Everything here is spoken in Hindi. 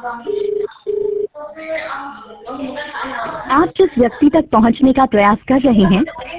आप जिस व्यक्ति तक पहुंचने का प्रयास कर रहे हैं